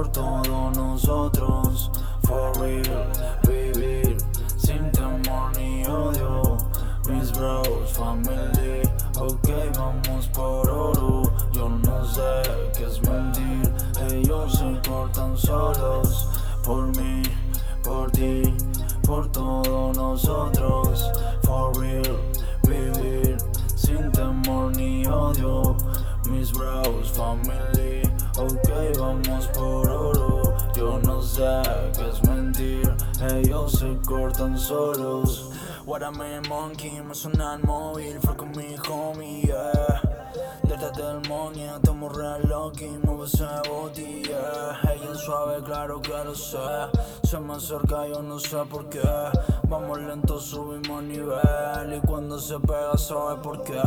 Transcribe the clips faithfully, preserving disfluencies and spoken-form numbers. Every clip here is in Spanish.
por todos nosotros. For real, vivir sin temor ni odio. Mis bros, family, ok, vamos por oro. Yo no sé qué es mentir, ellos se cortan solos. Por mí, por ti, por todos nosotros. For real, vivir sin temor ni odio. Mis bros, family, ok, vamos por oro. Yo no sé qué es mentir, ellos se cortan solos. What I mean, monkey, me suena el móvil, fue con mi homie, yeah. Desde del money, estamos real lucky, mueve ese body, yeah. Ella es suave, claro que lo sé. Se me acerca, yo no sé por qué. Vamos lento, subimos nivel. Y cuando se pega, sabe por qué.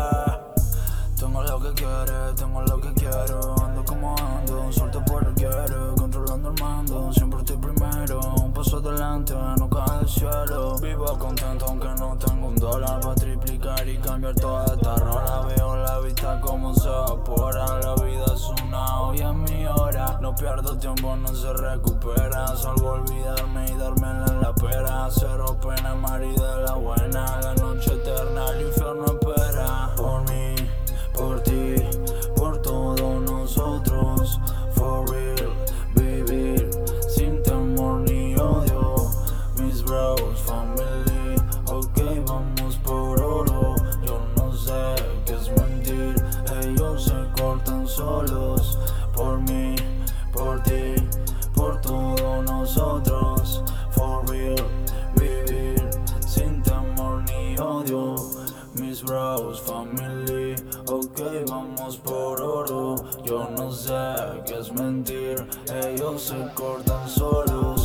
Tengo lo que quiere, tengo lo que quiero. Ando como ando, suelto por el quiero. Controlando el mando, siempre estoy primero. Un paso adelante, no cae del cielo. Vivo contento aunque no tengo un dólar para triplicar y cambiar toda esta rola. Veo la vista como se evapora. La vida es una olla, mi hora. No pierdo tiempo, no se recupera. Salgo a olvidarme y dármela en la pera. Cero pena, Mari de la buena. La noche eterna, el infierno espera. Por mí, por ti, por todos nosotros. For real, vivir sin temor ni odio. Mis bros, family, ok, vamos por oro. Yo no sé qué es mentir, ellos se cortan solos. Por mí, por ti, por todos nosotros. For real, vivir sin temor ni odio. Mis bros, family, ok, vamos por oro. Yo no sé qué es mentir, ellos se cortan solos.